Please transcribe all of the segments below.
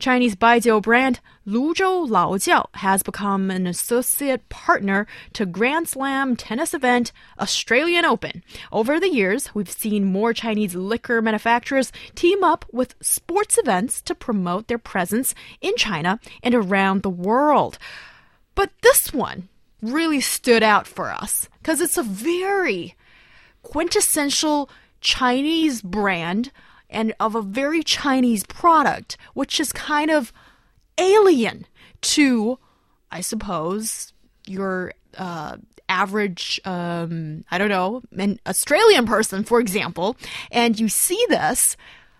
Chinese baijiu brand Luzhou Laojiao has become an associate partner to Grand Slam tennis event Australian Open. Over the years, we've seen more Chinese liquor manufacturers team up with sports events to promote their presence in China and around the world. But this one really stood out for us because it's a very quintessential Chinese brand and of a very Chinese product, which is kind of alien to, I suppose, your average, an Australian person, for example. And you see this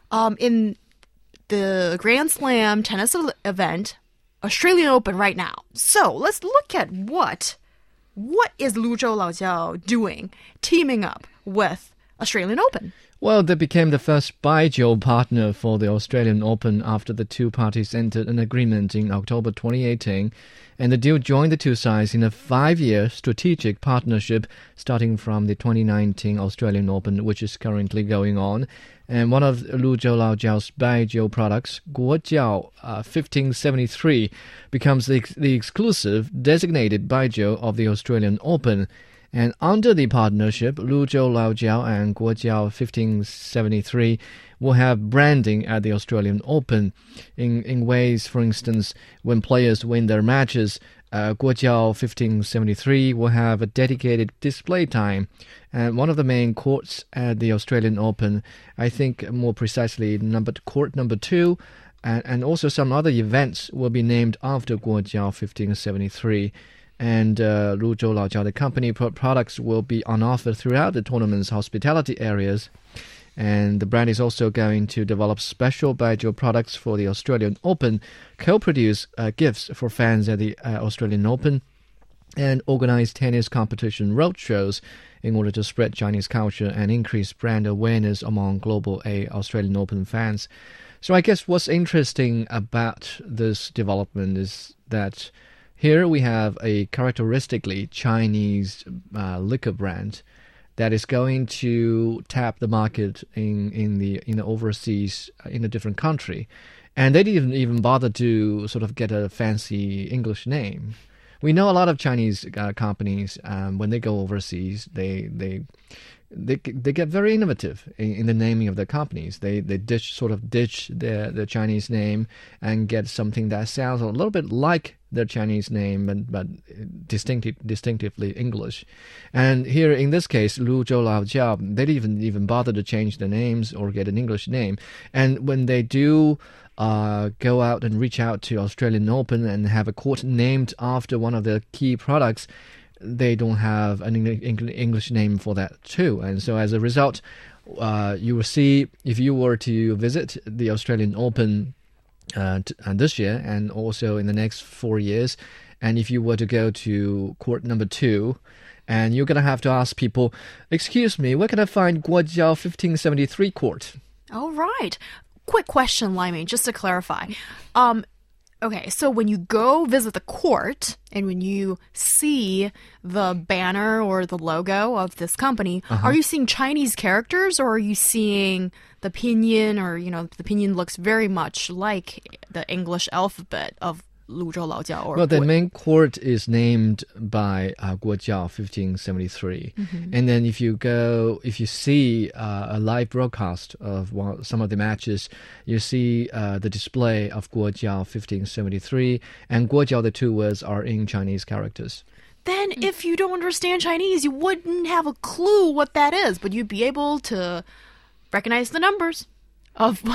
in the Grand Slam tennis event, Australian Open right now. So let's look at what is Luzhou Laojiao doing, teaming up with Australian Open. Well, they became the first baijiu partner for the Australian Open after the two parties entered an agreement in October 2018, and the deal joined the two sides in a 5-year strategic partnership starting from the 2019 Australian Open, which is currently going on. And one of Luzhou Laojiao's baijiu products, Guojiao 1573, becomes the exclusive designated baijiu of the Australian Open. And under the partnership, Luzhou Laojiao and Guojiao 1573 will have branding at the Australian Open in ways, for instance, when players win their matches, Guojiao 1573 will have a dedicated display time. And one of the main courts at the Australian Open, I think more precisely court number 2, and also some other events will be named after Guojiao 1573. And Luzhou Laojiao, the company products will be on offer throughout the tournament's hospitality areas. And the brand is also going to develop special baijiu products for the Australian Open, co-produce gifts for fans at the Australian Open, and organize tennis competition roadshows in order to spread Chinese culture and increase brand awareness among global Australian Open fans. So I guess what's interesting about this development is that here we have a characteristically Chinese liquor brand that is going to tap the market in the overseas, in a different country. And they didn't even bother to sort of get a fancy English name. We know a lot of Chinese companies, when they go overseas, they get very innovative in the naming of their companies. They ditch their Chinese name and get something that sounds a little bit like their Chinese name, but distinctively English. And here in this case, Luzhou Laojiao, they didn't even bother to change the names or get an English name. And when they do go out and reach out to Australian Open and have a court named after one of their key products, they don't have an English name for that too. And so as a result, you will see, if you were to visit the Australian Open this year and also in the next 4 years, and if you were to go to court number 2, and you're going to have to ask people, excuse me, where can I find Guojiao 1573 court? All right. Quick question, Liming, just to clarify. Okay, so when you go visit the court and when you see the banner or the logo of this company, are you seeing Chinese characters or are you seeing the pinyin, or, the pinyin looks very much like the English alphabet of Luzhou Laojiao? Well, the main court is named by Guojiao 1573. And then if you see a live broadcast of some of the matches, you see the display of Guojiao 1573, and Guojiao, the two words are in Chinese characters. Then if you don't understand Chinese, you wouldn't have a clue what that is, but you'd be able to recognize the numbers of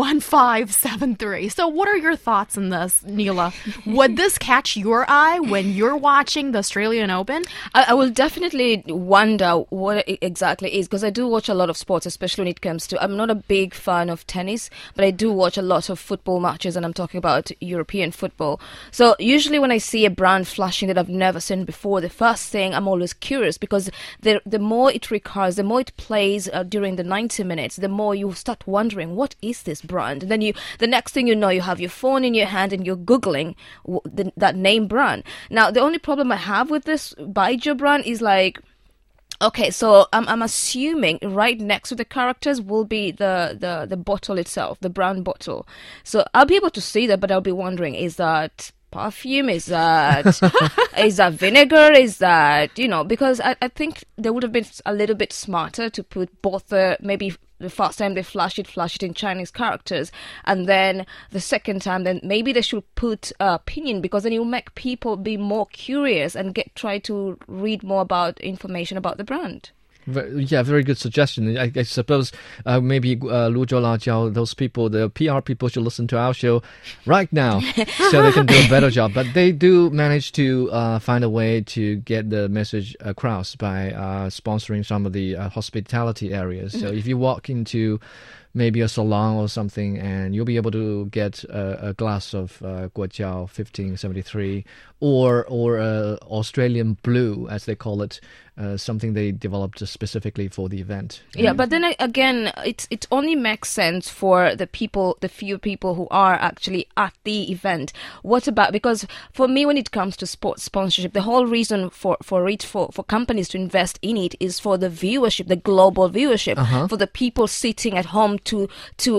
1573. So what are your thoughts on this, Neela? Would this catch your eye when you're watching the Australian Open? I will definitely wonder what it exactly is, because I do watch a lot of sports, especially when it comes to, I'm not a big fan of tennis, but I do watch a lot of football matches, and I'm talking about European football. So usually when I see a brand flashing that I've never seen before, the first thing, I'm always curious, because the more it recurs, the more it plays during the 90 minutes, the more you start wondering, what is this brand? And then the next thing you know, you have your phone in your hand and you're Googling that name brand. Now, the only problem I have with this baijiu brand is, like, Okay, so I'm assuming right next to the characters will be the bottle itself, the brown bottle. So I'll be able to see that, but I'll be wondering, is that perfume? Is that is that vinegar? Is that, because I think they would have been a little bit smarter to put both maybe the first time they flash it in Chinese characters, and then the second time, then maybe they should put pinyin, because then it will make people be more curious and try to read more about information about the brand. Yeah, very good suggestion. I suppose maybe Luzhou Laojiao, those people, the PR people, should listen to our show right now so they can do a better job. But they do manage to find a way to get the message across by sponsoring some of the hospitality areas. So if you walk into maybe a salon or something, and you'll be able to get a glass of Guojiao 1573 or Australian Blue, as they call it, something they developed specifically for the event. Yeah, but then again, it only makes sense for the few people who are actually at the event. What about, because for me, when it comes to sports sponsorship, the whole reason for companies to invest in it is for the viewership, the global viewership, for the people sitting at home for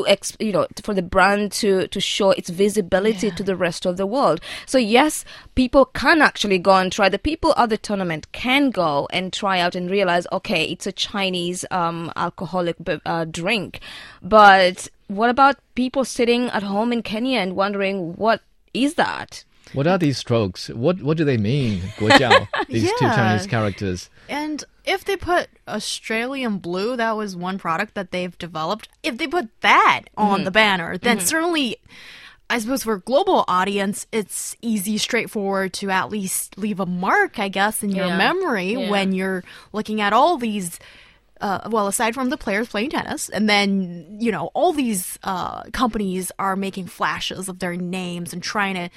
the brand to show its visibility to the rest of the world. So yes, people can actually go and try. The people at the tournament can go and try out and realize, okay, it's a Chinese alcoholic drink. But what about people sitting at home in Kenya and wondering, what is that? What are these strokes? What do they mean, Guojiao? These two Chinese characters. And if they put Australian Blue, that was one product that they've developed. If they put that on the banner, then certainly, I suppose for a global audience, it's easy, straightforward to at least leave a mark, I guess, in your memory when you're looking at all these, aside from the players playing tennis, and then, all these companies are making flashes of their names and trying to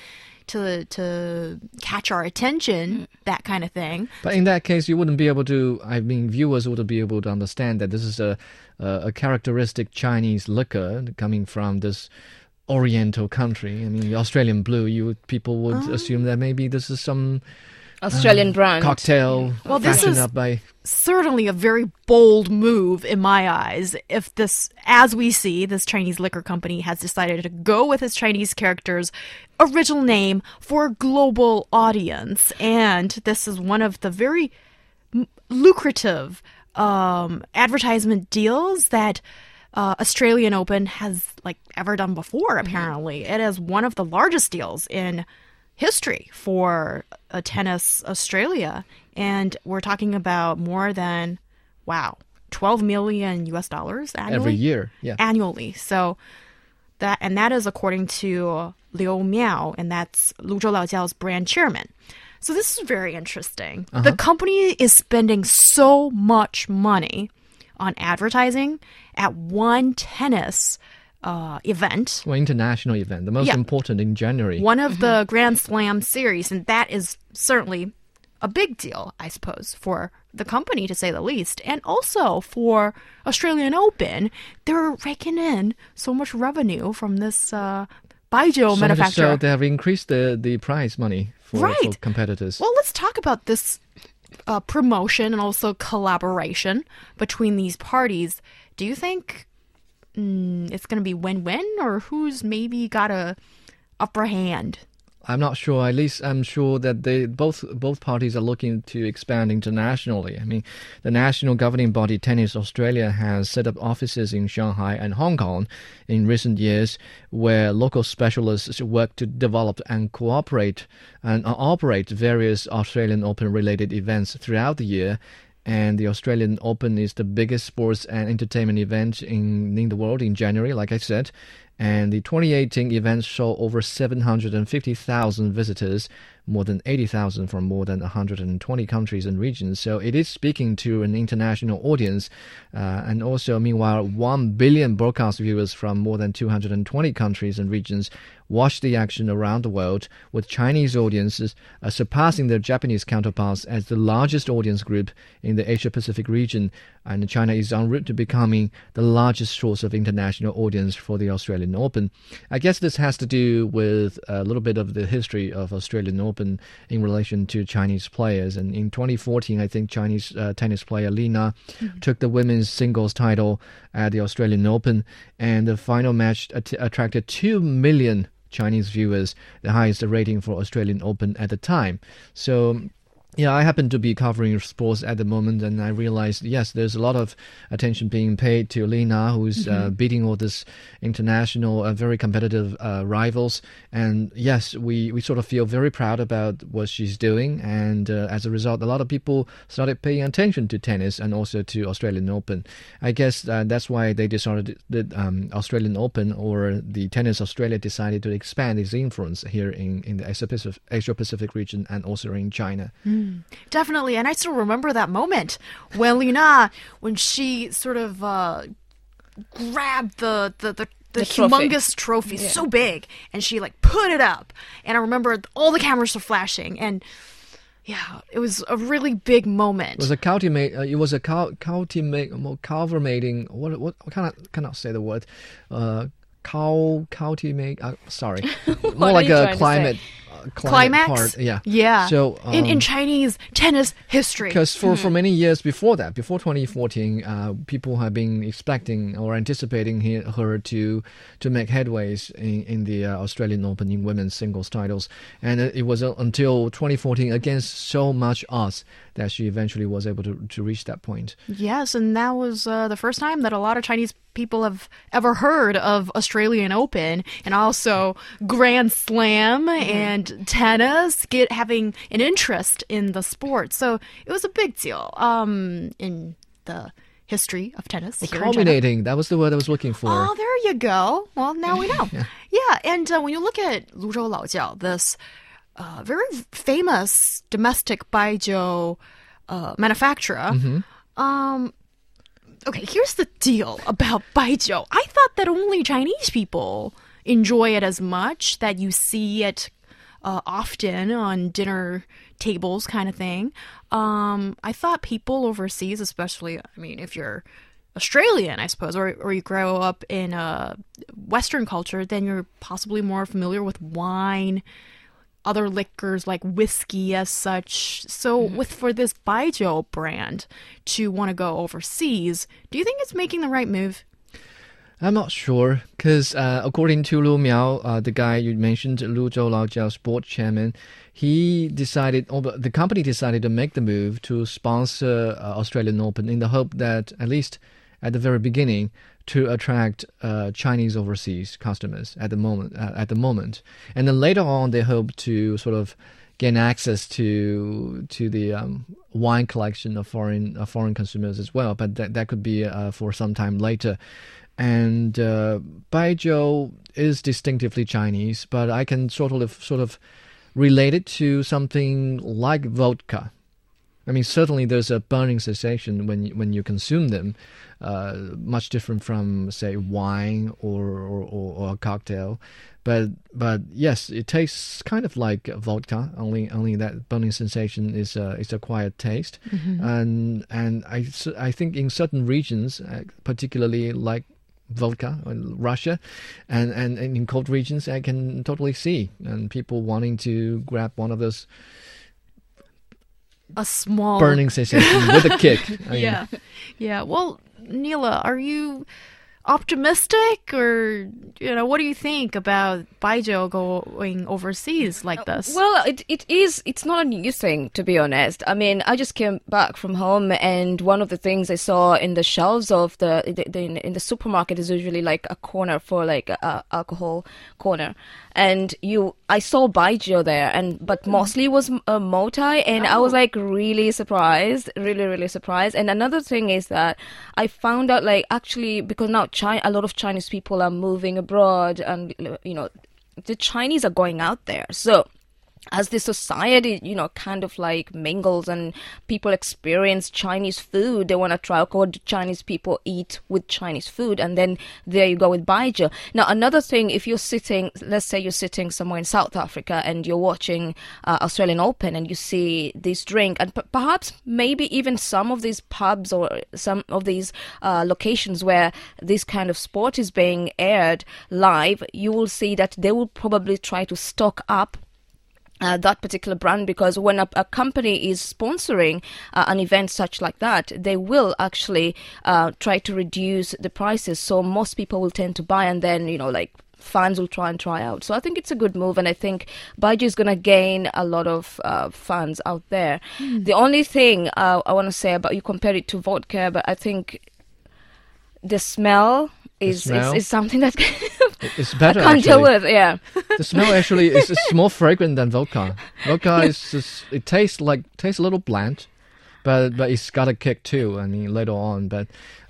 catch our attention, that kind of thing. But in that case, you wouldn't be able to, viewers wouldn't be able to understand that this is a characteristic Chinese liquor coming from this Oriental country. The Australian Blue, people would assume that maybe this is some Australian brand cocktail. Well, this is up by certainly a very bold move in my eyes. If this, as we see, this Chinese liquor company has decided to go with its Chinese characters' original name for a global audience, and this is one of the very lucrative advertisement deals that Australian Open has ever done before. Apparently, it is one of the largest deals in history for tennis Australia, and we're talking about more than $12 million annually every year, annually. So that is according to Liu Miao, and that's Luzhou Laojiao's brand chairman. So this is very interesting. The company is spending so much money on advertising at one tennis event. Well, international event, the most important in January. One of the Grand Slam series, and that is certainly a big deal, I suppose, for the company, to say the least. And also for Australian Open, they're raking in so much revenue from this Baijiu manufacturer. So they have increased the prize money for competitors. Well, let's talk about this promotion and also collaboration between these parties. Do you think it's going to be win-win, or who's maybe got a upper hand? I'm not sure. At least I'm sure that both parties are looking to expand internationally. The national governing body Tennis Australia has set up offices in Shanghai and Hong Kong in recent years, where local specialists work to develop and cooperate and operate various Australian Open related events throughout the year. And the Australian Open is the biggest sports and entertainment event in the world in January, like I said. And the 2018 event saw over 750,000 visitors, more than 80,000 from more than 120 countries and regions. So it is speaking to an international audience. And also, meanwhile, 1 billion broadcast viewers from more than 220 countries and regions watch the action around the world, with Chinese audiences surpassing their Japanese counterparts as the largest audience group in the Asia-Pacific region. And China is en route to becoming the largest source of international audience for the Australian Open. I guess this has to do with a little bit of the history of Australian Open. Open in relation to Chinese players. And in 2014, I think Chinese tennis player Li Na took the women's singles title at the Australian Open, and the final match attracted 2 million Chinese viewers, the highest rating for Australian Open at the time. So yeah, I happen to be covering sports at the moment, and I realized, yes, there's a lot of attention being paid to Li Na, who's beating all this international, very competitive rivals. And yes, we sort of feel very proud about what she's doing. And as a result, a lot of people started paying attention to tennis and also to Australian Open. I guess that's why they decided that Australian Open, or the Tennis Australia, decided to expand its influence here in the Asia-Pacific region and also in China. Definitely, and I still remember that moment when Li Na, when she sort of grabbed the humongous trophy, so big, and she like put it up, and I remember all the cameras were flashing, and yeah, it was a really big moment. It was a cultivating. What cannot say the word. Cultivate. Sorry, more like a climate. Climax part, yeah. So in Chinese tennis history, because for many years before that, before 2014, people have been expecting or anticipating her to make headways in the Australian Open in women's singles titles, and it was until 2014, against so much odds, that she eventually was able to reach that point. Yes, and that was the first time that a lot of Chinese people have ever heard of Australian Open, and also Grand Slam and tennis, having an interest in the sport. So it was a big deal in the history of tennis. Culminating, that was the word I was looking for. Oh, there you go. Well, now we know. Yeah, and when you look at Luzhou Laojiao, this very famous domestic baijiu manufacturer, okay, here's the deal about baijiu. I thought that only Chinese people enjoy it as much, that you see it often on dinner tables kind of thing. I thought people overseas, especially, I mean, if you're Australian, I suppose, or you grow up in a Western culture, then you're possibly more familiar with wine, other liquors like whiskey as such. So for this baijiu brand to want to go overseas, do you think it's making the right move? I'm not sure, because according to Lu Miao, the guy you mentioned, Luzhou Laojiao's board chairman, the company decided to make the move to sponsor Australian Open in the hope that, at least at the very beginning, to attract Chinese overseas customers at the moment. And then later on, they hope to sort of gain access to the wine collection of foreign consumers as well. But that could be for some time later. And baijiu is distinctively Chinese, but I can sort of relate it to something like vodka. I mean, certainly there's a burning sensation when you consume them, much different from, say, wine or a cocktail. But yes, it tastes kind of like vodka. Only that burning sensation is a quiet taste. And I think in certain regions, particularly like vodka or Russia, and in cold regions, I can totally see and people wanting to grab one of those. A small burning sensation with a kick. Yeah. Well, Neela, are you optimistic, or what do you think about baijiu going overseas like this? Well, it's not a new thing, to be honest. I mean, I just came back from home, and one of the things I saw in the shelves of in the supermarket is usually like a corner for like a alcohol corner, and I saw baijiu there, but mostly it was multi, and I was like really surprised, really surprised. And another thing is that I found out, like, actually, because now a lot of Chinese people are moving abroad, and the Chinese are going out there. So as the society, kind of like mingles and people experience Chinese food, they want to try, what do Chinese people eat with Chinese food? And then there you go with baijiu. Now, another thing, if you're let's say you're sitting somewhere in South Africa and you're watching Australian Open and you see this drink, and perhaps maybe even some of these pubs or some of these locations where this kind of sport is being aired live, you will see that they will probably try to stock up that particular brand, because when a company is sponsoring an event such like that, they will actually try to reduce the prices, so most people will tend to buy, and then like fans will try out. So I think it's a good move, and I think Baijiu is going to gain a lot of fans out there. The only thing I want to say about, you compare it to vodka, but I think the smell is something that it's better. I can't deal actually. with. Yeah, The smell actually is more fragrant than vodka. Vodka is just, it tastes a little bland, but it's got a kick too. I mean, later on, but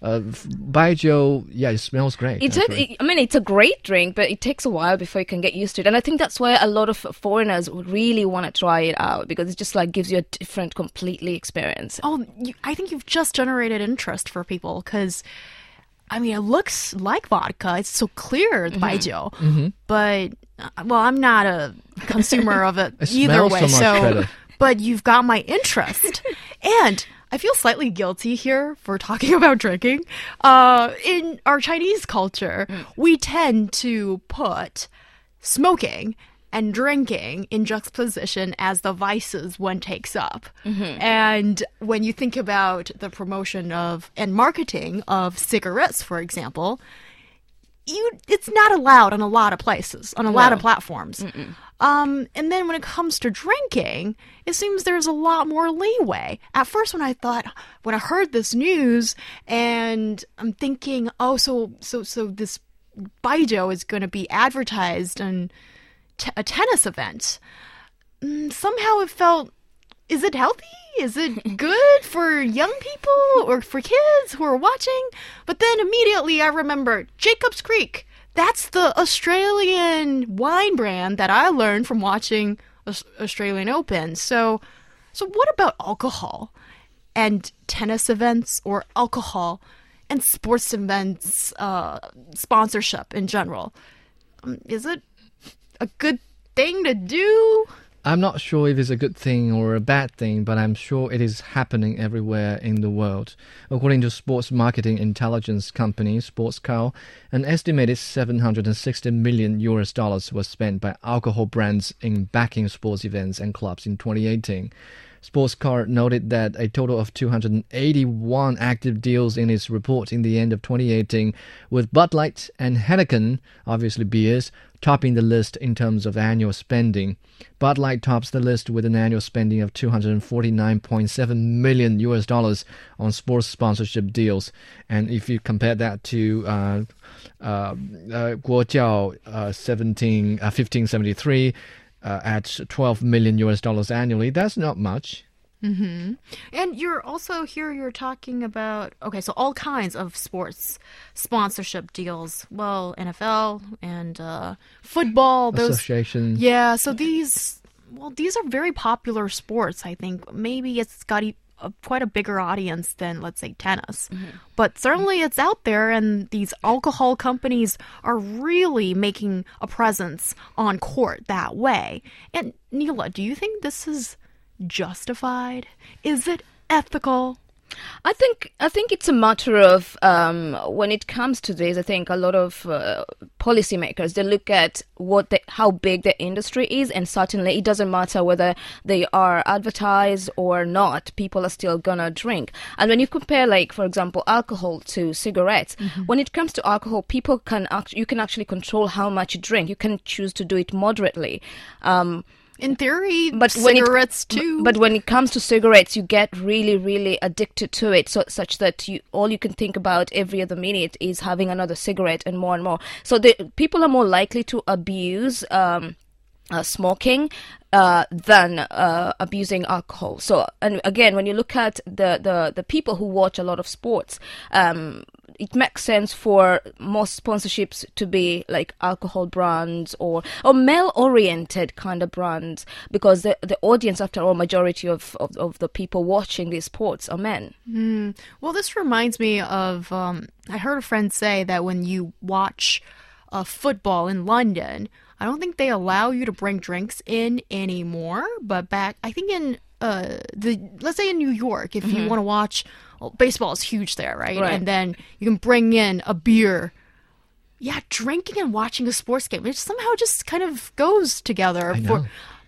Baijiu, yeah, it smells great. It's a great drink, but it takes a while before you can get used to it. And I think that's why a lot of foreigners really want to try it out, because it just like gives you a different, completely experience. Oh, I think you've just generated interest for people because, I mean, it looks like vodka. It's so clear, the baijiu. But, well, I'm not a consumer of it either smells way. so much better. But you've got my interest. And I feel slightly guilty here for talking about drinking. In our Chinese culture, we tend to put smoking and drinking in juxtaposition as the vices one takes up. And when you think about the promotion of and marketing of cigarettes, for example, it's not allowed on a lot of places, on a lot of platforms. And then when it comes to drinking, it seems there's a lot more leeway. At first, when I heard this news, and I'm thinking, oh, so this baijiu is going to be advertised in a tennis event. Somehow it felt, is it healthy? Is it good for young people or for kids who are watching? But then immediately I remember Jacob's Creek. That's the Australian wine brand that I learned from watching Australian Open. So what about alcohol and tennis events, or alcohol and sports events sponsorship in general? Is it a good thing to do? I'm not sure if it's a good thing or a bad thing, but I'm sure it is happening everywhere in the world. According to sports marketing intelligence company Sportscal, an estimated $760 million was spent by alcohol brands in backing sports events and clubs in 2018. Sportscar noted that a total of 281 active deals in its report in the end of 2018, with Bud Light and Heineken, obviously beers, topping the list in terms of annual spending. Bud Light tops the list with an annual spending of $249.7 million on sports sponsorship deals. And if you compare that to Guojiao 1573, at $12 million annually, that's not much. And you're talking about, okay, so all kinds of sports sponsorship deals. Well, NFL and football. Association. Yeah, so these are very popular sports, I think. Maybe it's got quite a bigger audience than, let's say, tennis. But certainly it's out there, and these alcohol companies are really making a presence on court that way. And Neela, do you think this is justified? Is it ethical? I think it's a matter of when it comes to this. I think a lot of policymakers, they look at how big the industry is, and certainly it doesn't matter whether they are advertised or not. People are still gonna drink. And when you compare, like for example, alcohol to cigarettes, when it comes to alcohol, you can actually control how much you drink. You can choose to do it moderately. In theory, but cigarettes too. But when it comes to cigarettes, you get really, really addicted to it, such that all you can think about every other minute is having another cigarette and more. So people are more likely to abuse smoking than abusing alcohol. So, and again, when you look at the people who watch a lot of sports, it makes sense for most sponsorships to be like alcohol brands or male-oriented kind of brands, because the audience, after all, majority of the people watching these sports are men. Well, this reminds me of, I heard a friend say that when you watch football in London, I don't think they allow you to bring drinks in anymore, but back, I think in let's say in New York, if you want to watch, baseball is huge there, right? And then you can bring in a beer. Yeah, drinking and watching a sports game, it somehow just kind of goes together.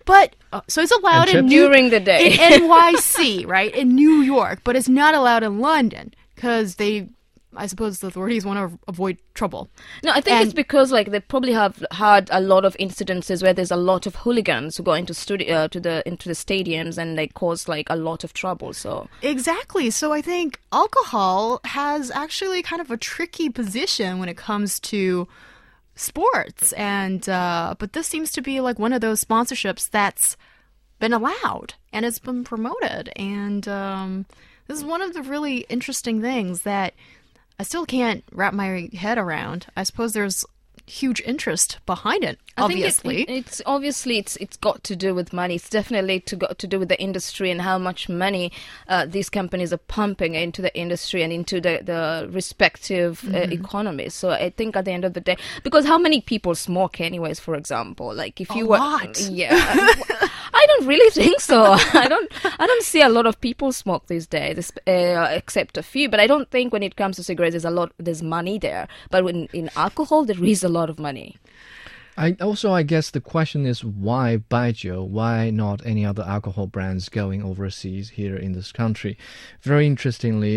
But so it's allowed And during the day. in NYC, right? In New York, but it's not allowed in London because I suppose the authorities want to avoid trouble. No, I think it's because like they probably have had a lot of incidences where there's a lot of hooligans who go into into the stadiums and they cause like a lot of trouble. So Exactly. So I think alcohol has actually kind of a tricky position when it comes to sports, and but this seems to be like one of those sponsorships that's been allowed and it's been promoted, and this is one of the really interesting things that I still can't wrap my head around. I suppose there's huge interest behind it, obviously. I think it's got to do with money. It's definitely got to do with the industry and how much money these companies are pumping into the industry and into the respective economies. So I think at the end of the day, because how many people smoke anyways, for example? Like if you A were lot. Yeah. I don't really think so. I don't see a lot of people smoke these days, except a few. But I don't think when it comes to cigarettes, there's money there. But in alcohol, there is a lot of money. I guess the question is why Baijiu? Why not any other alcohol brands going overseas here in this country? Very interestingly,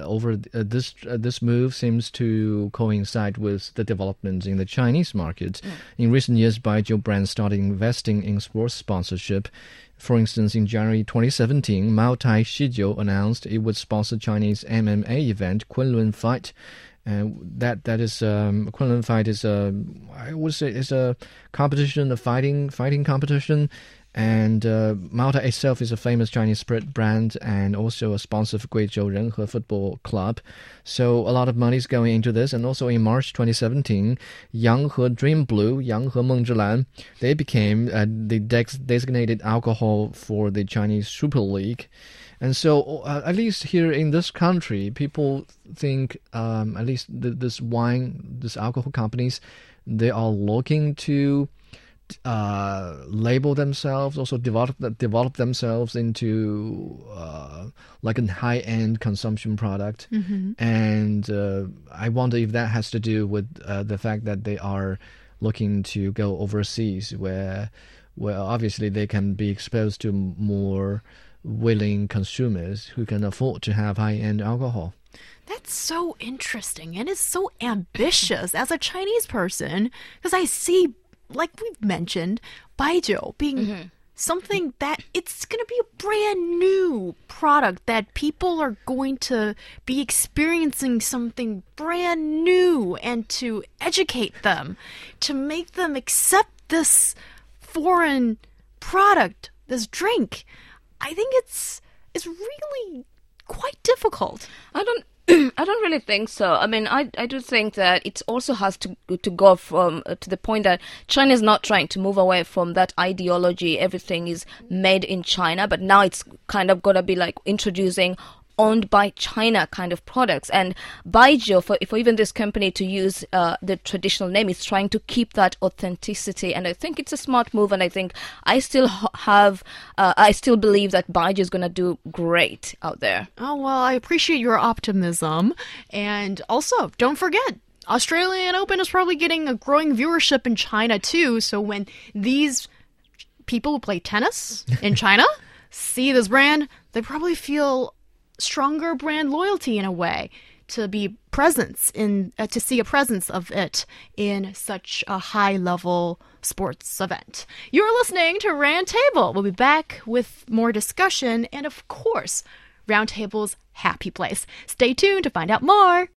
this move seems to coincide with the developments in the Chinese market. In recent years, Baijiu brands started investing in sports sponsorship. For instance, in January 2017, Maotai Shijiu announced it would sponsor Chinese MMA event Kunlun Fight. And that is Kunlun Fight is I would say is a competition, a fighting competition, and Maotai itself is a famous Chinese spirit brand and also a sponsor for Guizhou Renhe Football Club. So a lot of money is going into this. And also in March 2017, Yanghe Dream Blue, Yanghe Mengzhilan, they became the designated alcohol for the Chinese Super League. And so, at least here in this country, people think, at least this alcohol companies, they are looking to label themselves, also develop themselves into like a high-end consumption product. And I wonder if that has to do with the fact that they are looking to go overseas, where obviously they can be exposed to more willing consumers who can afford to have high-end alcohol. That's so interesting, and it's so ambitious as a Chinese person, because I see, like we've mentioned, Baijiu being something that it's going to be a brand new product that people are going to be experiencing something brand new, and to educate them, to make them accept this foreign product, this drink. I think it's really quite difficult. I don't really think so. I mean, I do think that it also has to go from to the point that China is not trying to move away from that ideology. Everything is made in China, but now it's kind of gonna be like introducing owned by China kind of products. And Baijiu, for even this company to use the traditional name, is trying to keep that authenticity. And I think it's a smart move. And I think I still believe that Baijiu is going to do great out there. Oh, well, I appreciate your optimism. And also, don't forget, Australian Open is probably getting a growing viewership in China too. So when these people who play tennis in China see this brand, they probably feel stronger brand loyalty in a way, to be presence in to see a presence of it in such a high level sports event. You're listening to Roundtable. We'll be back with more discussion and, of course, Roundtable's happy place. Stay tuned to find out more.